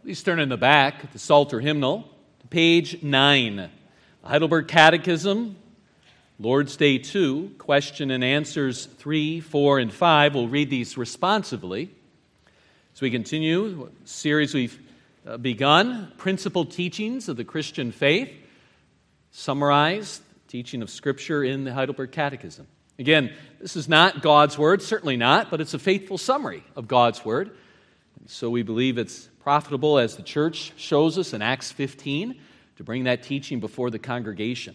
Please turn in the back of the Psalter hymnal to page 9. The Heidelberg Catechism, Lord's Day 2, question and answers 3, 4, and 5. We'll read these responsively. As we continue the series we've begun, Principal Teachings of the Christian Faith, summarize the teaching of Scripture in the Heidelberg Catechism. Again, this is not God's Word, certainly not, but it's a faithful summary of God's Word. And so we believe it's profitable, as the church shows us in Acts 15, to bring that teaching before the congregation.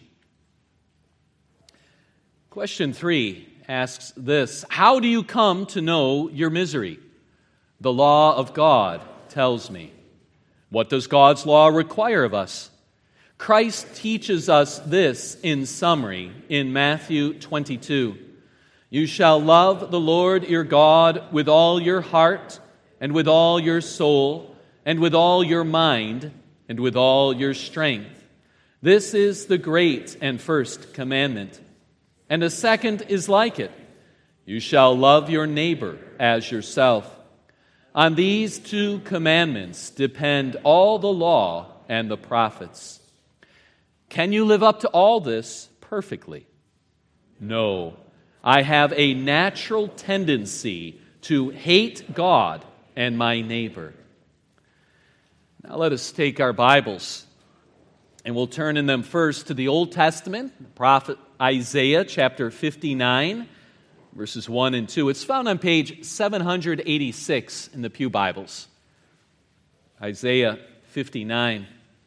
Question 3 asks this: how do you come to know your misery? The law of God tells me. What does God's law require of us? Christ teaches us this in summary in Matthew 22. You shall love the Lord your God with all your heart and with all your soul and with all your mind and with all your strength. This is the great and first commandment. And a second is like it. You shall love your neighbor as yourself. On these 2 commandments depend all the law and the prophets. Can you live up to all this perfectly? No. I have a natural tendency to hate God and my neighbor. Now let us take our Bibles, and we'll turn in them first to the Old Testament, the prophet Isaiah chapter 59, verses 1 and 2. It's found on page 786 in the Pew Bibles. Isaiah 59.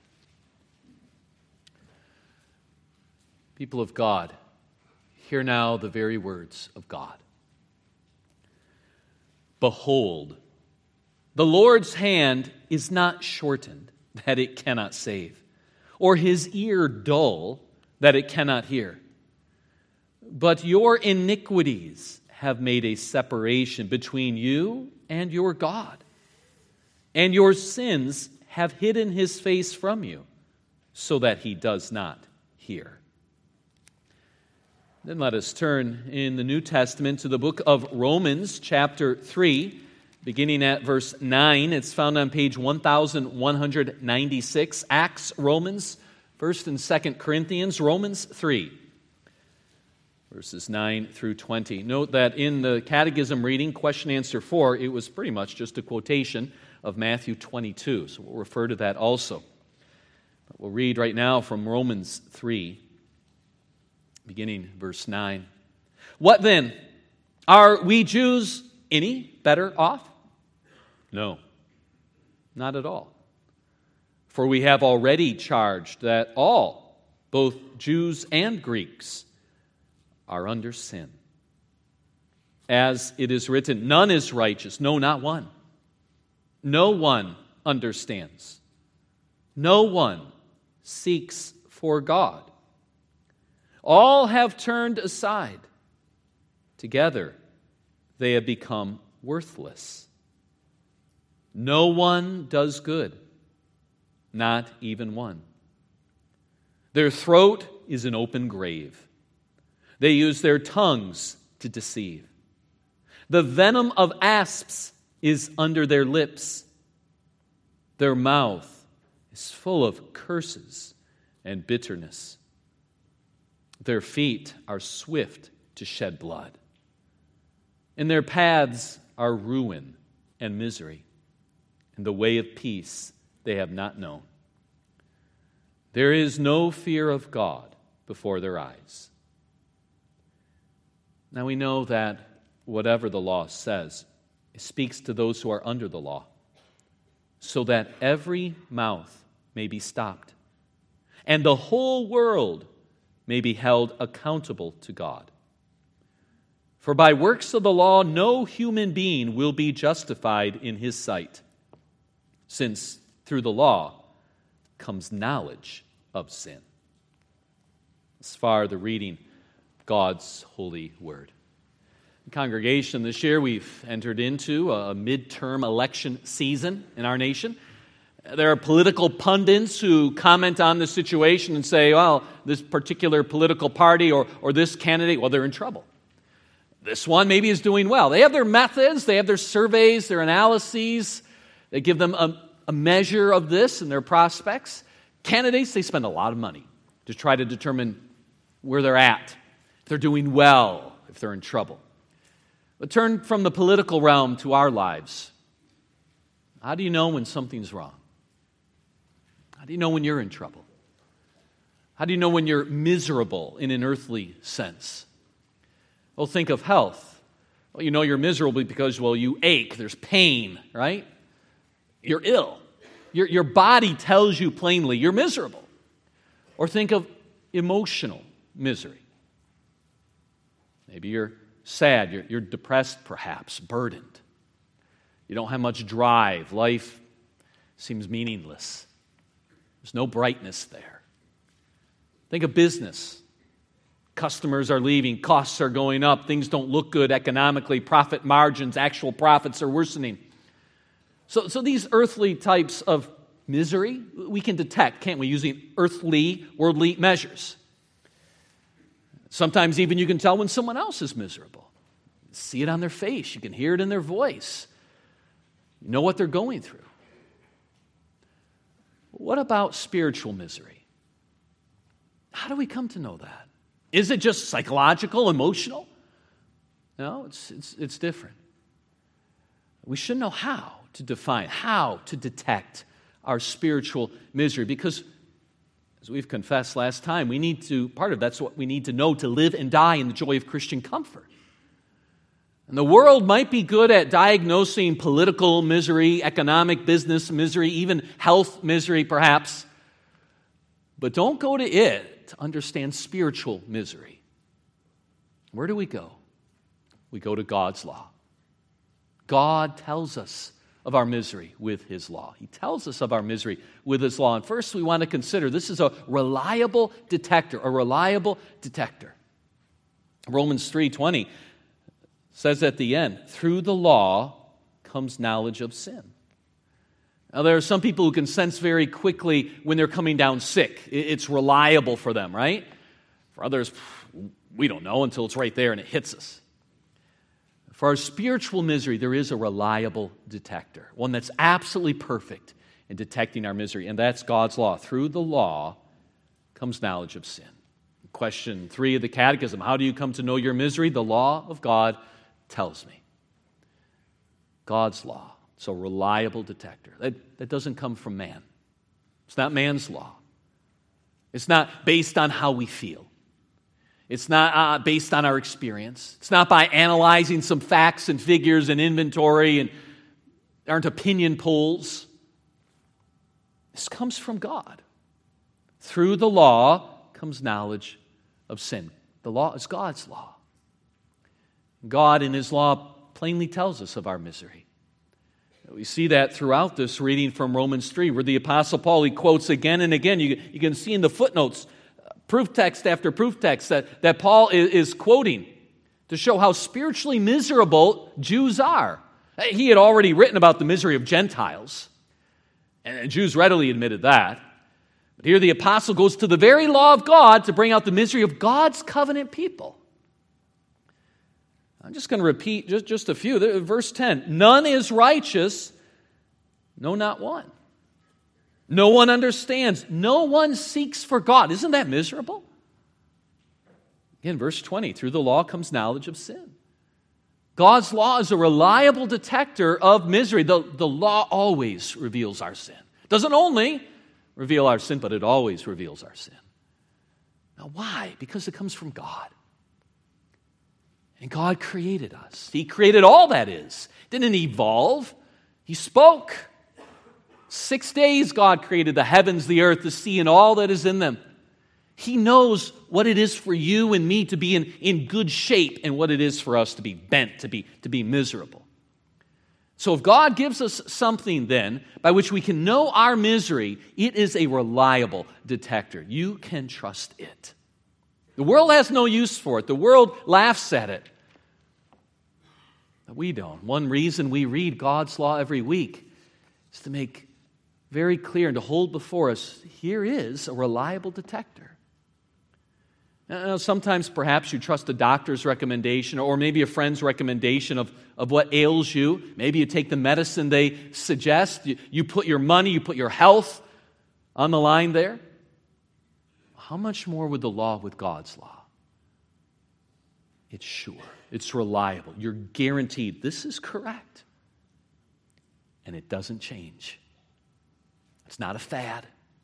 People of God, hear now the very words of God. Behold, the Lord's hand is not shortened, that it cannot save, or his ear dull, that it cannot hear. But your iniquities have made a separation between you and your God, and your sins have hidden his face from you, so that he does not hear. Then let us turn in the New Testament to the book of Romans, chapter 3, beginning at verse 9. It's found on page 1196. Acts, Romans, 1st and 2nd Corinthians, Romans 3, verses 9 through 20. Note that in the Catechism reading, question answer 4, it was pretty much just a quotation of Matthew 22. So we'll refer to that also. But we'll read right now from Romans 3, beginning verse 9. What then? Are we Jews any better off? No, not at all. For we have already charged that all, both Jews and Greeks, are under sin. As it is written, none is righteous, no, not one. No one understands. No one seeks for God. All have turned aside. Together they have become worthless. No one does good, not even one. Their throat is an open grave. They use their tongues to deceive. The venom of asps is under their lips. Their mouth is full of curses and bitterness. Their feet are swift to shed blood. In their paths are ruin and misery, and the way of peace they have not known. There is no fear of God before their eyes. Now we know that whatever the law says, it speaks to those who are under the law, so that every mouth may be stopped, and the whole world may be held accountable to God. For by works of the law, no human being will be justified in his sight, since through the law comes knowledge of sin. As far the reading of God's holy word. Congregation, this year we've entered into a midterm election season in our nation. There are political pundits who comment on the situation and say, well, this particular political party or this candidate, well, they're in trouble. This one maybe is doing well. They have their methods, they have their surveys, their analyses. They give them a measure of this in their prospects. Candidates, they spend a lot of money to try to determine where they're at, if they're doing well, if they're in trouble. But turn from the political realm to our lives. How do you know when something's wrong? How do you know when you're in trouble? How do you know when you're miserable in an earthly sense? Well, think of health. Well, you know you're miserable because, well, you ache. There's pain, right? You're ill. Your body tells you plainly you're miserable. Or think of emotional misery. Maybe you're sad. You're depressed, perhaps, burdened. You don't have much drive. Life seems meaningless. There's no brightness there. Think of business. Customers are leaving, costs are going up, things don't look good economically, profit margins, actual profits are worsening. So these earthly types of misery, we can detect, can't we, using earthly, worldly measures. Sometimes even you can tell when someone else is miserable. You see it on their face, you can hear it in their voice. You know what they're going through. What about spiritual misery? How do we come to know that? Is it just psychological, emotional? No, it's different. We should know how to define, how to detect our spiritual misery, because as we've confessed last time, that's what we need to know to live and die in the joy of Christian comfort. And the world might be good at diagnosing political misery, economic, business misery, even health misery perhaps, but don't go to it to understand spiritual misery. Where do we go? We go to God's law. God tells us of our misery with His law. He tells us of our misery with His law. And first we want to consider this is a reliable detector, Romans 3:20 says at the end, through the law comes knowledge of sin. Now, there are some people who can sense very quickly when they're coming down sick. It's reliable for them, right? For others, we don't know until it's right there and it hits us. For our spiritual misery, there is a reliable detector, one that's absolutely perfect in detecting our misery, and that's God's law. Through the law comes knowledge of sin. Question 3 of the Catechism, how do you come to know your misery? The law of God tells me. God's law. It's a reliable detector. That doesn't come from man. It's not man's law. It's not based on how we feel. It's not based on our experience. It's not by analyzing some facts and figures and inventory, and there aren't opinion polls. This comes from God. Through the law comes knowledge of sin. The law is God's law. God in His law plainly tells us of our misery. We see that throughout this reading from Romans 3, where the Apostle Paul, he quotes again and again. You can see in the footnotes, proof text after proof text, that Paul is quoting to show how spiritually miserable Jews are. He had already written about the misery of Gentiles, and Jews readily admitted that. But here the Apostle goes to the very law of God to bring out the misery of God's covenant people. I'm just going to repeat just a few. Verse 10, none is righteous, no, not one. No one understands. No one seeks for God. Isn't that miserable? Again, verse 20, through the law comes knowledge of sin. God's law is a reliable detector of misery. The law always reveals our sin. It doesn't only reveal our sin, but it always reveals our sin. Now, why? Because it comes from God. And God created us. He created all that is. Didn't evolve. He spoke. 6 days God created the heavens, the earth, the sea, and all that is in them. He knows what it is for you and me to be in good shape and what it is for us to be bent, to be miserable. So if God gives us something then by which we can know our misery, it is a reliable detector. You can trust it. The world has no use for it. The world laughs at it. But we don't. One reason we read God's law every week is to make very clear and to hold before us, here is a reliable detector. Sometimes perhaps you trust a doctor's recommendation or maybe a friend's recommendation of what ails you. Maybe you take the medicine they suggest. You put your money, you put your health on the line there. How much more would the law with God's law? It's sure. It's reliable. You're guaranteed this is correct. And it doesn't change. It's not a fad.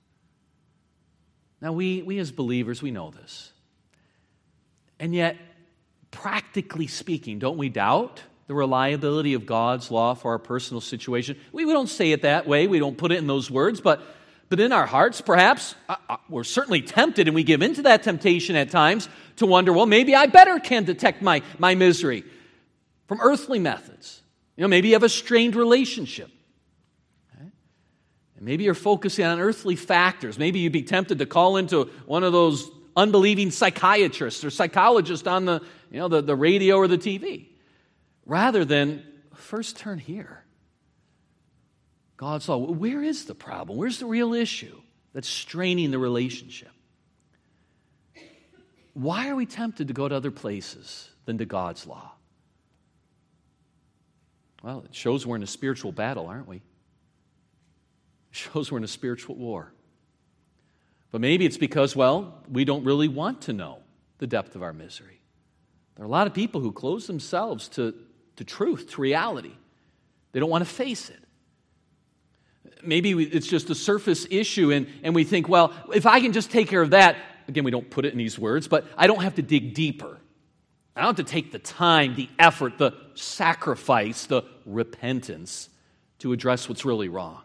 Now, we as believers, we know this. And yet, practically speaking, don't we doubt the reliability of God's law for our personal situation? We don't say it that way. We don't put it in those words. But in our hearts, perhaps, we're certainly tempted, and we give into that temptation at times to wonder, well, maybe I better can detect my misery from earthly methods. Maybe you have a strained relationship. Okay? And maybe you're focusing on earthly factors. Maybe you'd be tempted to call into one of those unbelieving psychiatrists or psychologists on the radio or the TV, rather than first turn here. God's law. Where is the problem? Where's the real issue that's straining the relationship? Why are we tempted to go to other places than to God's law? Well, it shows we're in a spiritual battle, aren't we? It shows we're in a spiritual war. But maybe it's because, we don't really want to know the depth of our misery. There are a lot of people who close themselves to truth, to reality. They don't want to face it. Maybe it's just a surface issue, and we think, if I can just take care of that, again, we don't put it in these words, but I don't have to dig deeper. I don't have to take the time, the effort, the sacrifice, the repentance to address what's really wrong.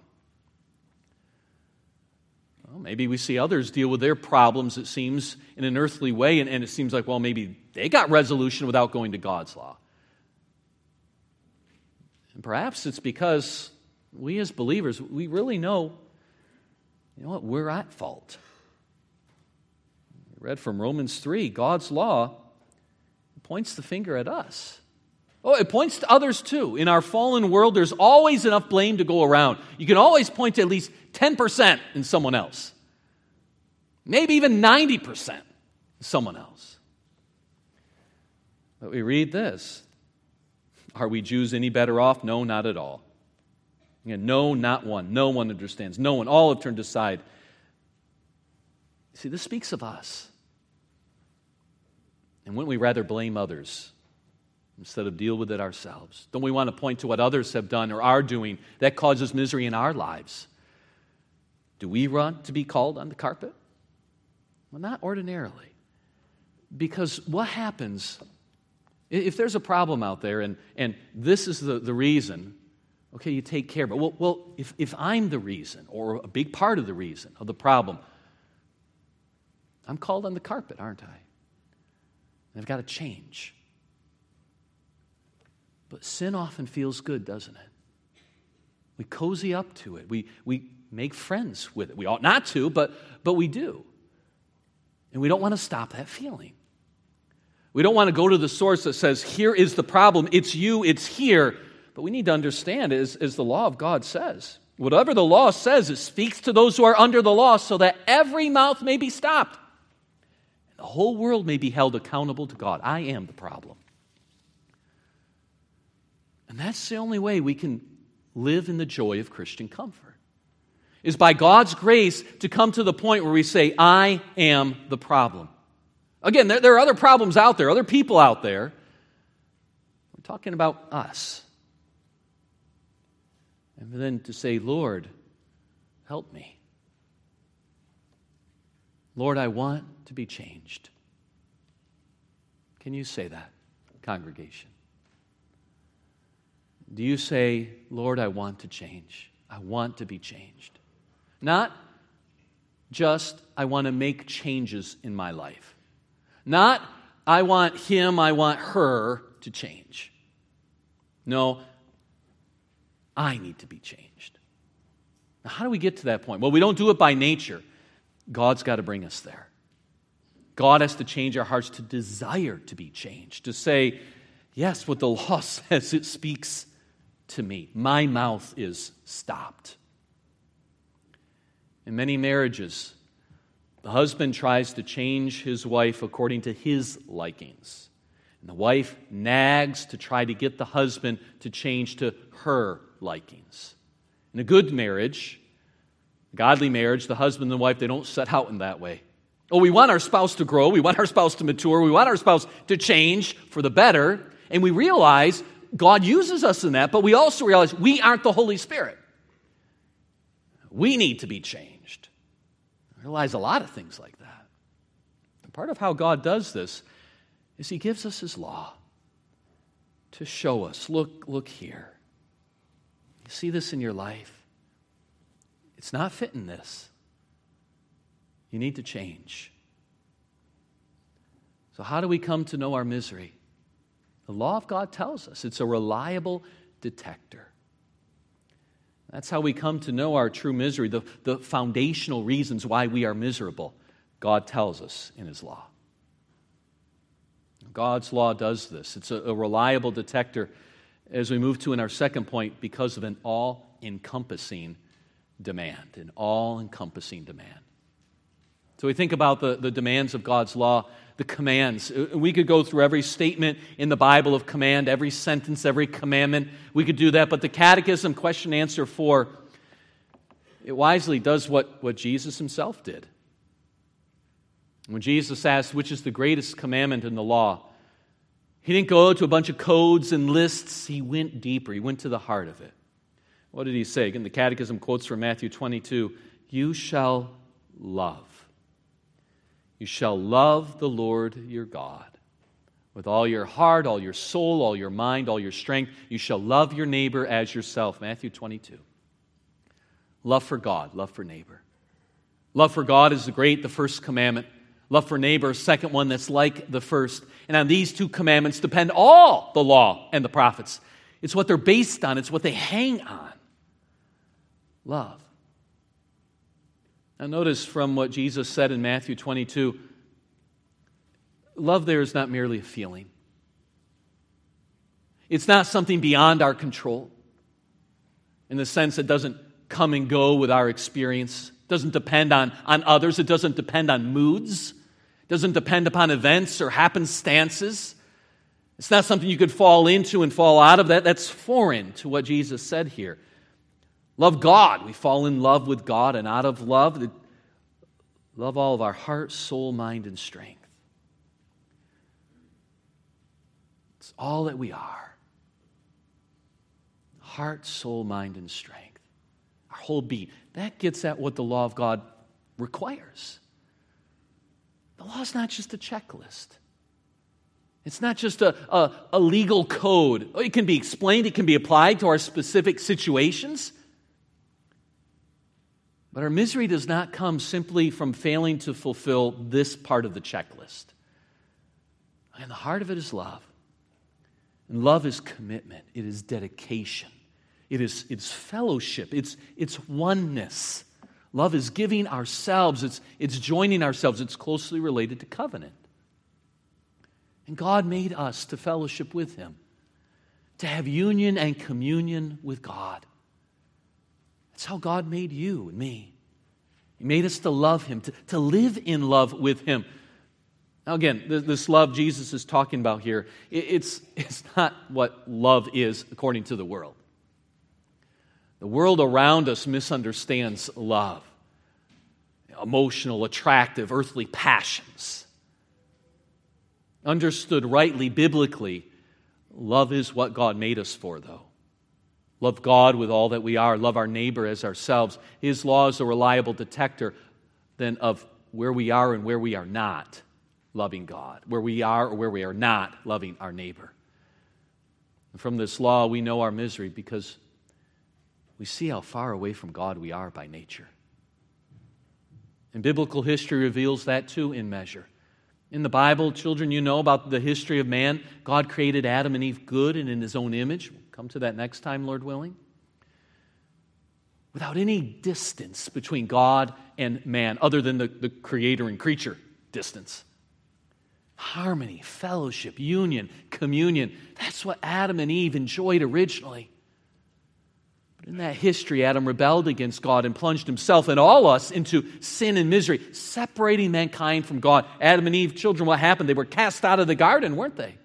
Well, maybe we see others deal with their problems, it seems, in an earthly way, and it seems like, maybe they got resolution without going to God's law. And perhaps it's because we as believers, we really know, we're at fault. We read from Romans 3, God's law points the finger at us. It points to others too. In our fallen world, there's always enough blame to go around. You can always point to at least 10% in someone else. Maybe even 90% in someone else. But we read this. Are we Jews any better off? No, not at all. No, not one. No one understands. No one. All have turned aside. See, this speaks of us. And wouldn't we rather blame others instead of deal with it ourselves? Don't we want to point to what others have done or are doing that causes misery in our lives? Do we want to be called on the carpet? Well, not ordinarily. Because what happens if there's a problem out there and this is the reason, okay, you take care of it. If I'm the reason or a big part of the reason of the problem, I'm called on the carpet, aren't I? And I've got to change. But sin often feels good, doesn't it? We cozy up to it. We make friends with it. We ought not to, but we do. And we don't want to stop that feeling. We don't want to go to the source that says, here is the problem. It's you, it's here. But we need to understand, as the law of God says, whatever the law says, it speaks to those who are under the law so that every mouth may be stopped. And the whole world may be held accountable to God. I am the problem. And that's the only way we can live in the joy of Christian comfort, is by God's grace to come to the point where we say, I am the problem. Again, there are other problems out there, other people out there. We're talking about us. And then to say, Lord, help me. Lord, I want to be changed. Can you say that, congregation? Do you say, Lord, I want to change. I want to be changed. Not just, I want to make changes in my life. Not, I want him, I want her to change. No, I need to be changed. Now, how do we get to that point? Well, we don't do it by nature. God's got to bring us there. God has to change our hearts to desire to be changed, to say, yes, what the law says, it speaks to me. My mouth is stopped. In many marriages, The husband tries to change his wife according to his likings. And the wife nags to try to get the husband to change to her likings. In a good marriage, a godly marriage, the husband and the wife, they don't set out in that way. Oh, we want our spouse to grow. We want our spouse to mature. We want our spouse to change for the better. And we realize God uses us in that, but we also realize we aren't the Holy Spirit. We need to be changed. I realize a lot of things like that. And part of how God does this is He gives us His law to show us, look here. You see this in your life? It's not fitting this. You need to change. So how do we come to know our misery? The law of God tells us it's a reliable detector. That's how we come to know our true misery, the foundational reasons why we are miserable. God tells us in His law. God's law does this. It's a reliable detector as we move to in our second point because of an all-encompassing demand. An all-encompassing demand. So we think about the demands of God's law, the commands. We could go through every statement in the Bible of command, every sentence, every commandment. We could do that, but the Catechism question answer 4, it wisely does what Jesus Himself did. When Jesus asked, which is the greatest commandment in the law, He didn't go to a bunch of codes and lists. He went deeper. He went to the heart of it. What did He say? Again, the Catechism quotes from Matthew 22, you shall love. You shall love the Lord your God with all your heart, all your soul, all your mind, all your strength. You shall love your neighbor as yourself. Matthew 22. Love for God, love for neighbor. Love for God is the first commandment. Love for neighbor, second one that's like the first. And on these two commandments depend all the law and the prophets. It's what they're based on. It's what they hang on. Love. Now notice from what Jesus said in Matthew 22, love there is not merely a feeling. It's not something beyond our control in the sense it doesn't come and go with our experience. It doesn't depend on others. It doesn't depend on moods. It doesn't depend upon events or happenstances. It's not something you could fall into and fall out of. That's foreign to what Jesus said here. Love God. We fall in love with God, and out of love, love all of our heart, soul, mind, and strength. It's all that we are. Heart, soul, mind, and strength. Our whole being. That gets at what the law of God requires. The law is not just a checklist. It's not just a legal code. It can be explained, it can be applied to our specific situations. But our misery does not come simply from failing to fulfill this part of the checklist. And the heart of it is love. And love is commitment. It is dedication. It's fellowship. It's oneness. Love is giving ourselves. It's joining ourselves. It's closely related to covenant. And God made us to fellowship with Him, to have union and communion with God. That's how God made you and me. He made us to love Him, to live in love with Him. Now again, this love Jesus is talking about here, it's not what love is according to the world. The world around us misunderstands love. Emotional, attractive, earthly passions. Understood rightly, biblically, love is what God made us for, though. Love God with all that we are. Love our neighbor as ourselves. His law is a reliable detector then of where we are and where we are not loving God. Where we are or where we are not loving our neighbor. And from this law, we know our misery because we see how far away from God we are by nature. And biblical history reveals that too in measure. In the Bible, children, you know about the history of man. God created Adam and Eve good and in His own image. We'll come to that next time, Lord willing. Without any distance between God and man, other than the creator and creature distance. Harmony, fellowship, union, communion. That's what Adam and Eve enjoyed originally. But In that history, Adam rebelled against God and plunged himself and all us into sin and misery, separating mankind from God. Adam and Eve, children, what happened? They were cast out of the garden, weren't they?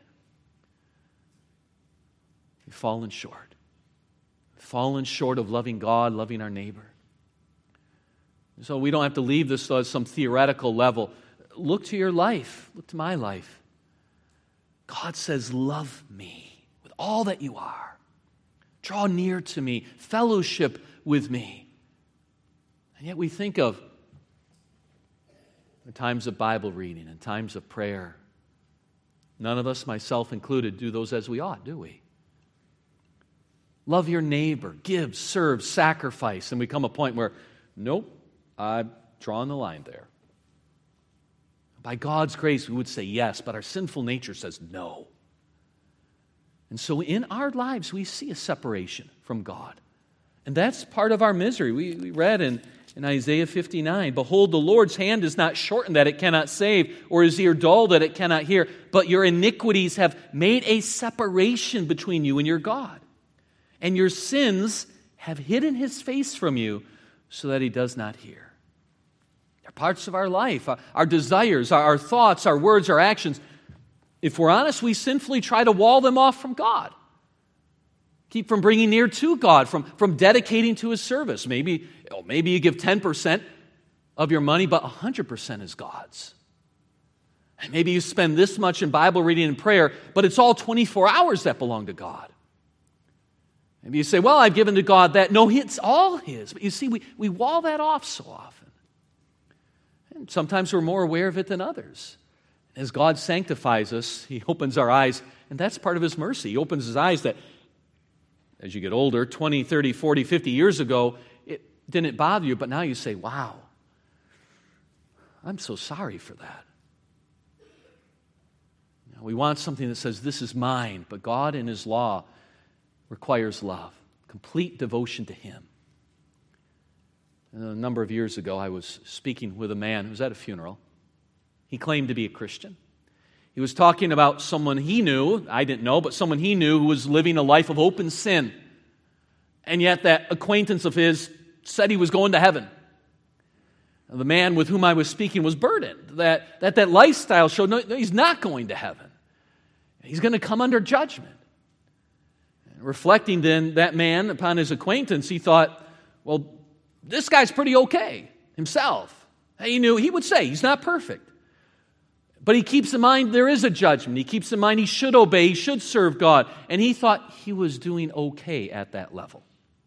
We've fallen short. Fallen short of loving God, loving our neighbor. So we don't have to leave this as some theoretical level. Look to your life. Look to my life. God says, love me with all that you are. Draw near to me. Fellowship with me. And yet we think of the times of Bible reading and times of prayer. None of us, myself included, do those as we ought, do we? Love your neighbor. Give, serve, sacrifice. And we come a point where, nope, I've drawn the line there. By God's grace, we would say yes, but our sinful nature says no. And so in our lives, we see a separation from God. And that's part of our misery. We read in Isaiah 59, behold, the Lord's hand is not shortened that it cannot save, or his ear dull that it cannot hear, but your iniquities have made a separation between you and your God. And your sins have hidden his face from you so that he does not hear. They're parts of our life, our desires, our thoughts, our words, our actions. If we're honest, we sinfully try to wall them off from God. Keep from bringing near to God, from dedicating to his service. Maybe you give 10% of your money, but 100% is God's. And maybe you spend this much in Bible reading and prayer, but it's all 24 hours that belong to God. Maybe you say, well, I've given to God that. No, it's all his. But you see, we wall that off so often. And sometimes we're more aware of it than others. As God sanctifies us, he opens our eyes, and that's part of his mercy. He opens his eyes that as you get older, 20, 30, 40, 50 years ago, it didn't bother you, but now you say, wow, I'm so sorry for that. We want something that says, this is mine, but God in his law requires love, complete devotion to him. And a number of years ago, I was speaking with a man who was at a funeral. He claimed to be a Christian. He was talking about someone he knew, I didn't know, but someone he knew who was living a life of open sin. And yet that acquaintance of his said he was going to heaven. And the man with whom I was speaking was burdened that lifestyle showed no, he's not going to heaven. He's going to come under judgment. And reflecting then, that man upon his acquaintance, he thought, well, this guy's pretty okay himself. He knew, he would say he's not perfect. But he keeps in mind there is a judgment. He keeps in mind he should obey, he should serve God. And he thought he was doing okay at that level.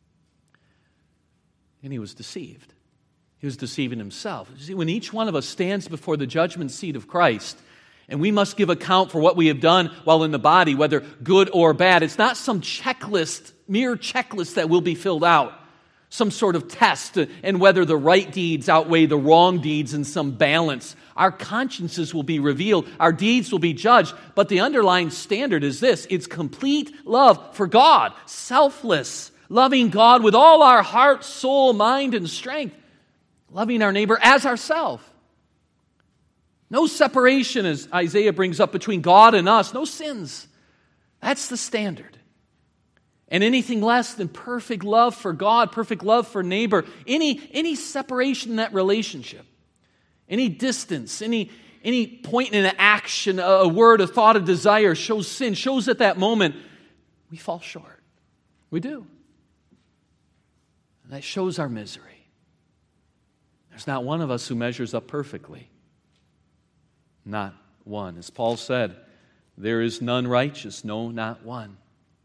And he was deceived. He was deceiving himself. You see, when each one of us stands before the judgment seat of Christ, and we must give account for what we have done while in the body, whether good or bad, it's not some checklist, mere checklist that will be filled out. Some sort of test, and whether the right deeds outweigh the wrong deeds in some balance. Our consciences will be revealed. Our deeds will be judged. But the underlying standard is this. It's complete love for God. Selfless. Loving God with all our heart, soul, mind, and strength. Loving our neighbor as ourselves. No separation, as Isaiah brings up, between God and us. No sins. That's the standard. And anything less than perfect love for God, perfect love for neighbor, any separation in that relationship, any distance, any point in an action, a word, a thought, a desire shows sin, shows at that moment we fall short. We do. And that shows our misery. There's not one of us who measures up perfectly. Not one. As Paul said, there is none righteous, no, not one.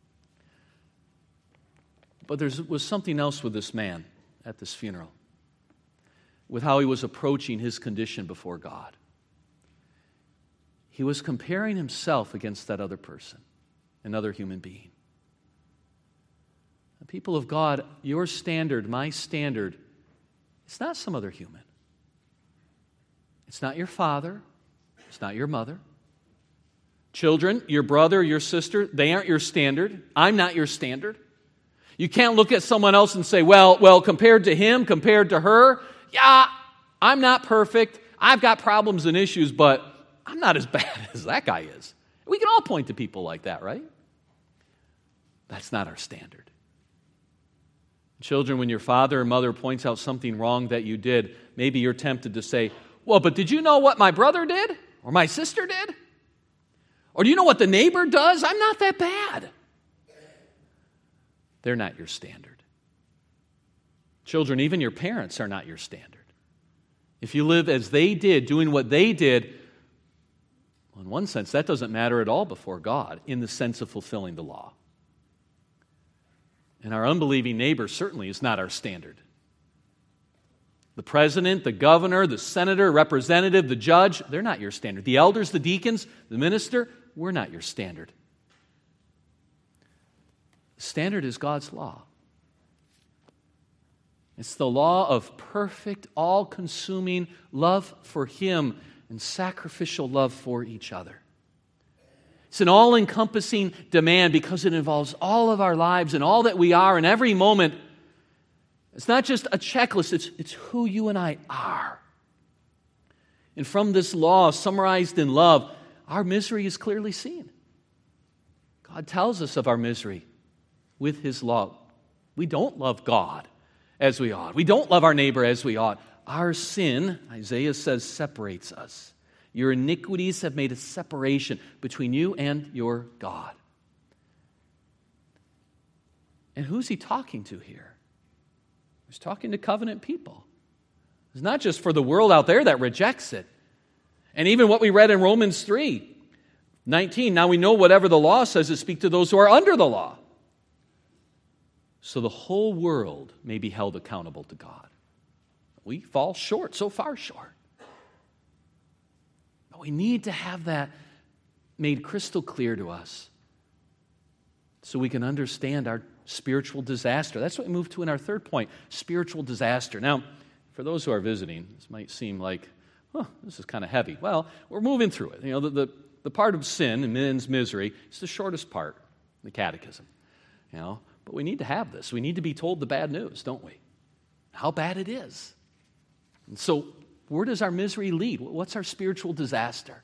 But there was something else with this man at this funeral, with how he was approaching his condition before God. He was comparing himself against that other person, another human being. The people of God, your standard, my standard, it's not some other human. It's not your father. It's not your mother. Children, your brother, your sister, they aren't your standard. I'm not your standard. You can't look at someone else and say, well, compared to him, compared to her, yeah, I'm not perfect. I've got problems and issues, but I'm not as bad as that guy is. We can all point to people like that, right? That's not our standard. Children, when your father or mother points out something wrong that you did, maybe you're tempted to say, well, but did you know what my brother did? Or my sister did? Or do you know what the neighbor does? I'm not that bad. They're not your standard. Children, even your parents are not your standard. If you live as they did, doing what they did, well, in one sense, that doesn't matter at all before God in the sense of fulfilling the law. And our unbelieving neighbor certainly is not our standard. The president, the governor, the senator, representative, the judge, they're not your standard. The elders, the deacons, the minister, we're not your standard. The standard is God's law. It's the law of perfect, all-consuming love for Him and sacrificial love for each other. It's an all-encompassing demand because it involves all of our lives and all that we are in every moment. It's not just a checklist, it's who you and I are. And from this law, summarized in love, our misery is clearly seen. God tells us of our misery with His law. We don't love God as we ought. We don't love our neighbor as we ought. Our sin, Isaiah says, separates us. Your iniquities have made a separation between you and your God. And who's he talking to here? He's talking to covenant people. It's not just for the world out there that rejects it. And even what we read in Romans 3:19, now we know whatever the law says to speak to those who are under the law. So the whole world may be held accountable to God. We fall short, so far short. But we need to have that made crystal clear to us so we can understand our spiritual disaster. That's what we move to in our third point, spiritual disaster. Now, for those who are visiting, this might seem like, this is kind of heavy. Well, we're moving through it. You know, the part of sin and men's misery is the shortest part, the catechism. You know, but we need to have this. We need to be told the bad news, don't we? How bad it is. And so, where does our misery lead? What's our spiritual disaster?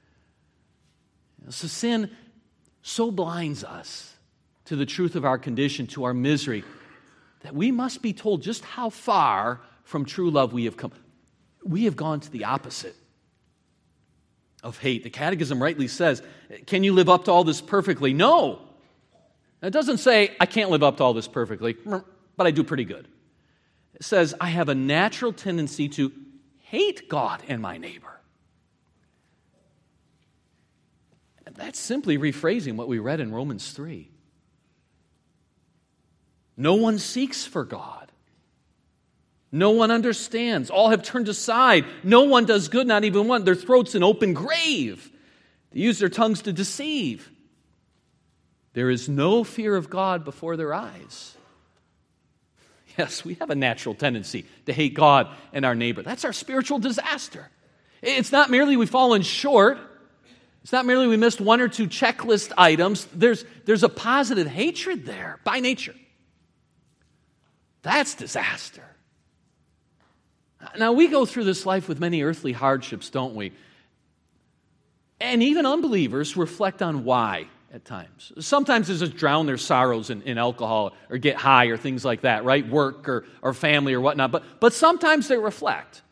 So sin so blinds us to the truth of our condition, to our misery, that we must be told just how far from true love we have come. We have gone to the opposite of hate. The Catechism rightly says, can you live up to all this perfectly? No. It doesn't say, I can't live up to all this perfectly, but I do pretty good. It says, I have a natural tendency to hate God and my neighbor. And that's simply rephrasing what we read in Romans 3. No one seeks for God. No one understands. All have turned aside. No one does good, not even one. Their throat's an open grave. They use their tongues to deceive. There is no fear of God before their eyes. Yes, we have a natural tendency to hate God and our neighbor. That's our spiritual disaster. It's not merely we've fallen short. It's not merely we missed one or two checklist items. There's a positive hatred there by nature. That's disaster. Now, we go through this life with many earthly hardships, don't we? And even unbelievers reflect on why at times. Sometimes they just drown their sorrows in alcohol or get high or things like that, right? Work or family or whatnot. But sometimes they reflect.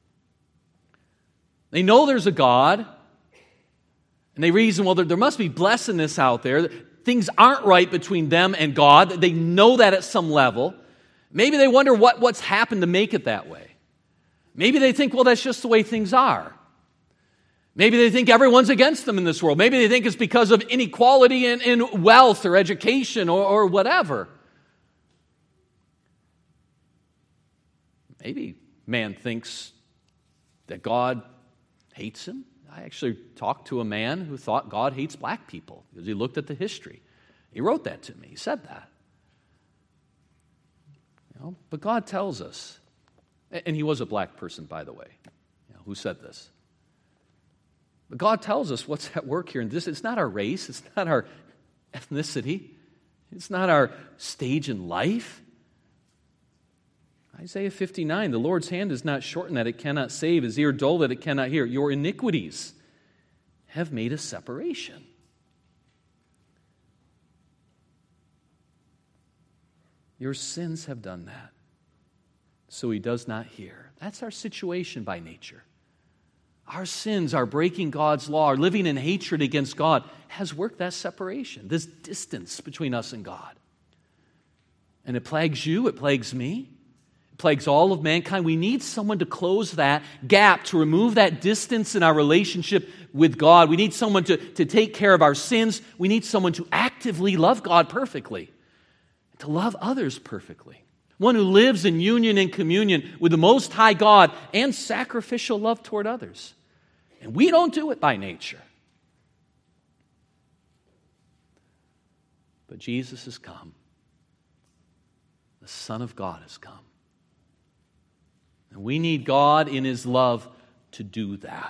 They know there's a God, and they reason, well, there must be blessedness out there. Things aren't right between them and God. They know that at some level. Maybe they wonder what's happened to make it that way. Maybe they think, well, that's just the way things are. Maybe they think everyone's against them in this world. Maybe they think it's because of inequality in wealth or education or whatever. Maybe man thinks that God hates him. I actually talked to a man who thought God hates black people because he looked at the history. He wrote that to me. He said that. You know, but God tells us, and he was a black person, by the way, who said this. But God tells us what's at work here. And it's not our race. It's not our ethnicity. It's not our stage in life. Isaiah 59, the Lord's hand is not shortened that it cannot save, his ear dull that it cannot hear. Your iniquities have made a separation. Your sins have done that. So he does not hear. That's our situation by nature. Our sins, our breaking God's law, our living in hatred against God has worked that separation, this distance between us and God. And it plagues you, it plagues me, it plagues all of mankind. We need someone to close that gap, to remove that distance in our relationship with God. We need someone to take care of our sins. We need someone to actively love God perfectly, to love others perfectly. One who lives in union and communion with the Most High God and sacrificial love toward others. And we don't do it by nature. But Jesus has come. The Son of God has come. And we need God in His love to do that.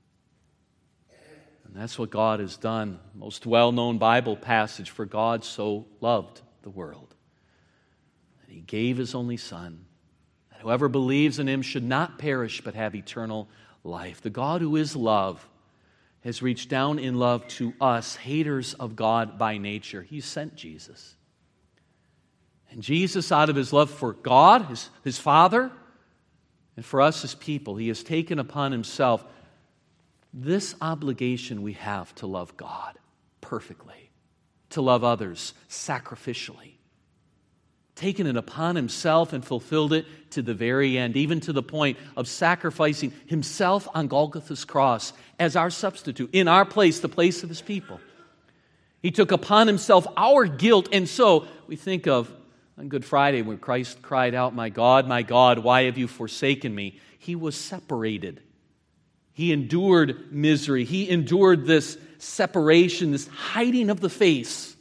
And that's what God has done. Most well-known Bible passage, for God so loved the world that He gave His only Son, that whoever believes in Him should not perish but have eternal life. The God who is love has reached down in love to us, haters of God by nature. He sent Jesus. And Jesus, out of His love for God, His Father, and for us as people, He has taken upon Himself this obligation we have to love God perfectly, to love others sacrificially. Taken it upon Himself and fulfilled it to the very end, even to the point of sacrificing Himself on Golgotha's cross as our substitute, in our place, the place of His people. He took upon Himself our guilt, and so we think of on Good Friday when Christ cried out, my God, why have you forsaken me?" He was separated. He endured misery. He endured this separation, this hiding of the face.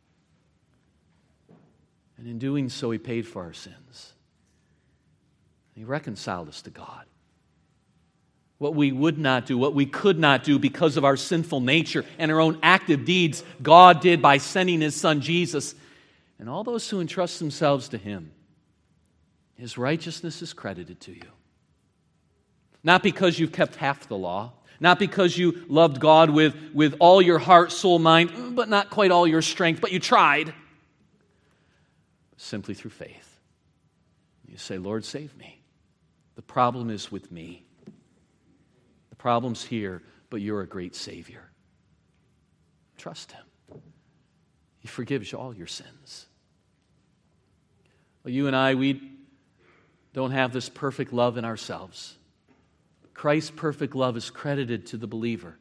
And in doing so, He paid for our sins. He reconciled us to God. What we would not do, what we could not do because of our sinful nature and our own active deeds, God did by sending His Son Jesus. And all those who entrust themselves to Him, His righteousness is credited to you. Not because you've kept half the law, not because you loved God with all your heart, soul, mind, but not quite all your strength, but you tried. Simply through faith. You say, Lord, save me. The problem is with me. The problem's here, but You're a great Savior. Trust Him. He forgives you all your sins. Well, you and I, we don't have this perfect love in ourselves. Christ's perfect love is credited to the believer.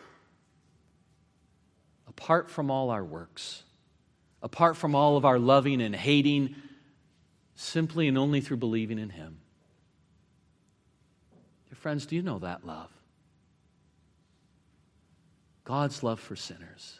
Apart from all our works, apart from all of our loving and hating, simply and only through believing in Him. Dear friends, do you know that love? God's love for sinners.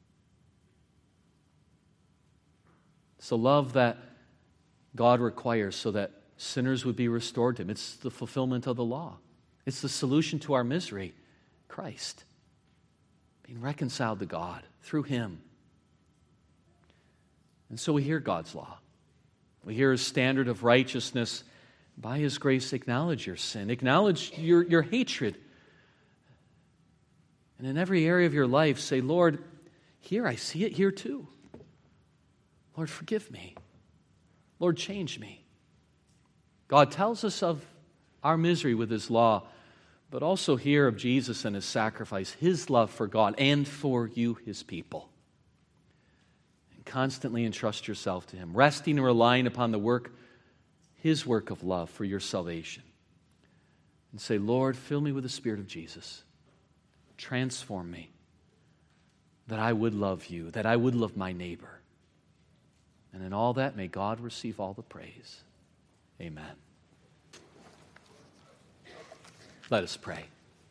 It's the love that God requires so that sinners would be restored to Him. It's the fulfillment of the law. It's the solution to our misery, Christ. Being reconciled to God through Him. And so we hear God's law. We hear His standard of righteousness. By His grace, acknowledge your sin. Acknowledge your hatred. And in every area of your life, say, Lord, here, I see it here too. Lord, forgive me. Lord, change me. God tells us of our misery with His law, but also hear of Jesus and His sacrifice, His love for God and for you, His people. And constantly entrust yourself to Him, resting and relying upon the work, His work of love for your salvation. And say, Lord, fill me with the Spirit of Jesus. Transform me, that I would love You, that I would love my neighbor. And in all that, may God receive all the praise. Amen. Let us pray.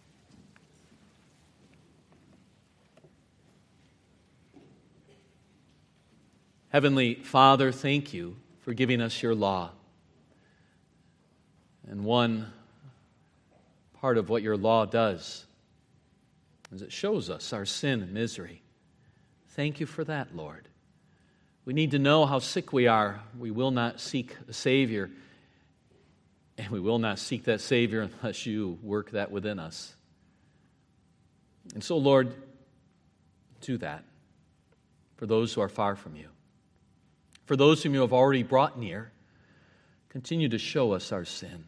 Heavenly Father, thank You for giving us Your law. And one part of what Your law does is it shows us our sin and misery. Thank You for that, Lord. We need to know how sick we are. We will not seek a Savior, and we will not seek that Savior unless You work that within us. And so, Lord, do that for those who are far from You. For those whom you have already brought near, continue to show us our sin.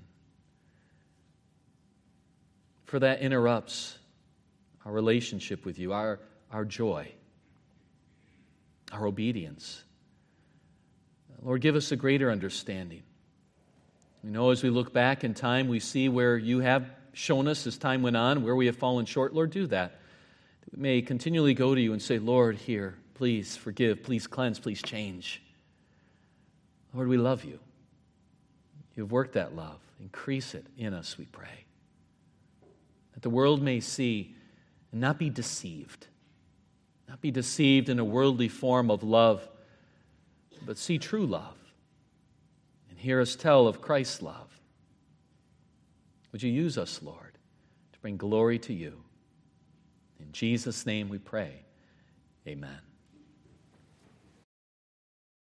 For that interrupts our relationship with you, our joy, our obedience. Lord, give us a greater understanding. We know as we look back in time, we see where you have shown us as time went on, where we have fallen short. Lord, do that. We may continually go to you and say, Lord, here, please forgive, please cleanse, please change. Lord, we love you. You've worked that love. Increase it in us, we pray. That the world may see and not be deceived. Not be deceived in a worldly form of love, but see true love and hear us tell of Christ's love. Would you use us, Lord, to bring glory to you? In Jesus' name we pray. Amen.